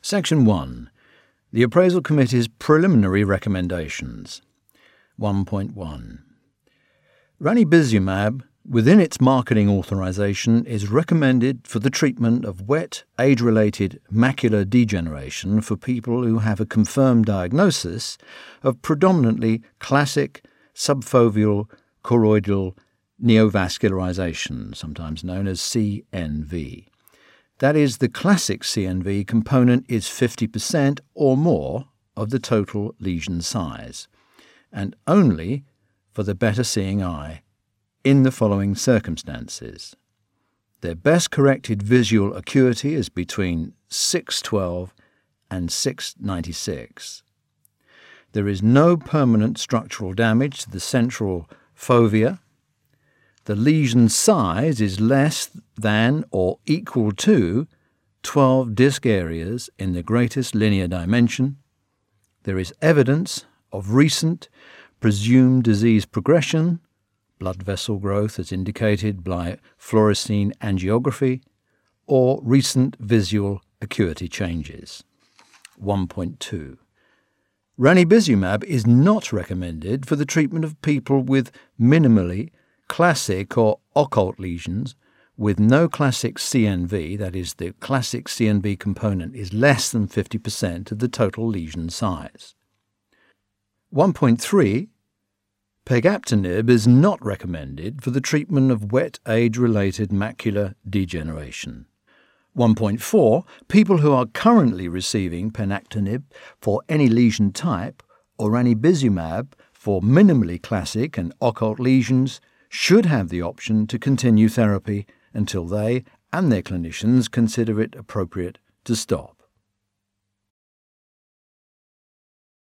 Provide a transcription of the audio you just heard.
Section 1. The Appraisal Committee's Preliminary Recommendations. 1.1. Ranibizumab, within its marketing authorization, is recommended for the treatment of wet, age-related macular degeneration for people who have a confirmed diagnosis of predominantly classic subfoveal choroidal neovascularization, sometimes known as CNV. That is, the classic CNV component is 50% or more of the total lesion size, and only for the better seeing eye in the following circumstances. Their best corrected visual acuity is between 612 and 696. There is no permanent structural damage to the central fovea. The lesion size is less than or equal to 12 disc areas in the greatest linear dimension. There is evidence of recent presumed disease progression, blood vessel growth as indicated by fluorescein angiography, or recent visual acuity changes. 1.2. Ranibizumab is not recommended for the treatment of people with minimally classic or occult lesions with no classic CNV, that is, the classic CNV component is less than 50% of the total lesion size. 1.3. Pegaptinib is not recommended for the treatment of wet age-related macular degeneration. 1.4. People who are currently receiving penactinib for any lesion type or ranibizumab for minimally classic and occult lesions should have the option to continue therapy until they and their clinicians consider it appropriate to stop.